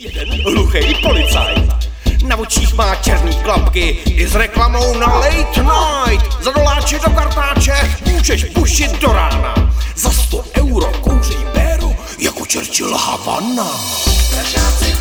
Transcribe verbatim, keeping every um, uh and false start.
jeden hluchej policajt. Na očích má černý klapky i s reklamou na late night. Za doláče do kartáče můžeš bušit do rána. Za sto euro kouří béru jako Churchill Havana.